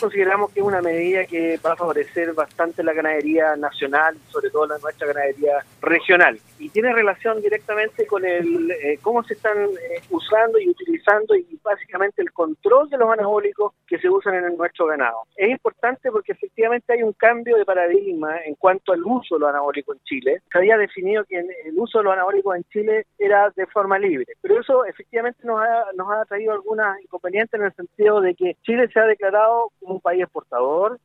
consideramos que es una medida que va a favorecer bastante la ganadería nacional, sobre todo nuestra ganadería regional, y tiene relación directamente con cómo se están usando y utilizando y básicamente el control de los anabólicos que se usan en nuestro ganado. Es importante porque efectivamente hay un cambio de paradigma en cuanto al uso de los anabólicos en Chile. Se había definido que el uso de los anabólicos en Chile era de forma libre, pero eso efectivamente nos ha traído algunos inconvenientes en el sentido de que Chile se ha declarado como un país exportador,